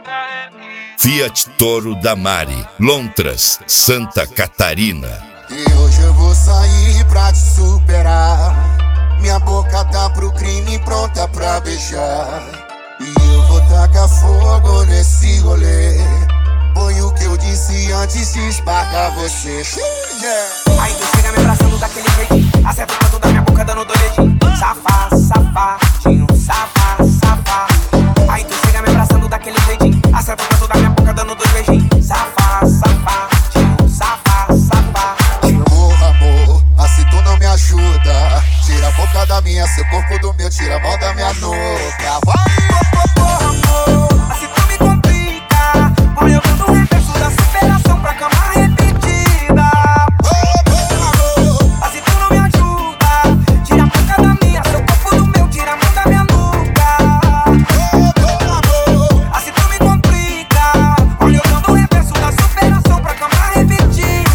Fiat Toro da Mari, Lontras, Santa Catarina. E hoje eu vou sair pra te superar. Minha boca tá pro crime pronta pra beijar. E eu vou tacar fogo nesse rolê. Foi o que eu disse antes de esbarrar você. Aí tu chega me abraçando daquele jeitinho, acerta o canto da minha boca dando dois dedinhos. Safá, safadinho, safá, safá. Aí tu chega me abraçando daquele jeitinho, acerta o canto da minha boca dando dois beijinhos. Safá, safadinho, safá, safá. Amor, assim tu não me ajuda. Tira a boca da minha, seu corpo do meu, tira a mão da minha nuca. Vai, amor, assim tu me complica. Olha eu dando o reverso da superação pra cama repetida. Assim tu não me ajuda. Tira a boca da minha, seu corpo do meu, tira a mão da minha nuca. Assim tu me complica. Olha eu dando o reverso da superação pra cama repetida.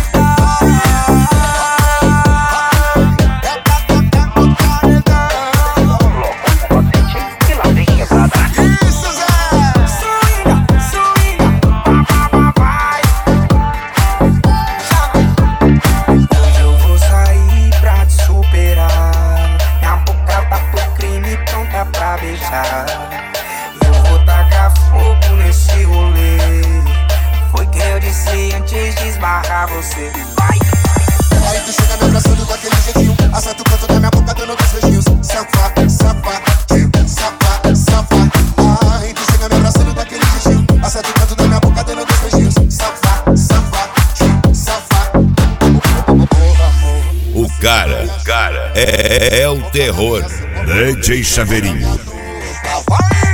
Eu vou tacar fogo nesse rolê. Foi que eu disse antes de esbarrar você. Aí tu chega me abraçando daquele jeitinho, acerta o canto da minha boca dando dois beijinhos. Safá, safadinho, safá, safá. Aí tu chega me abraçando daquele jeitinho, acerta o canto da minha boca dando dois beijinhos. Safá, safadinho, safá. O cara é o terror. DJ Chaveirinho. Vai!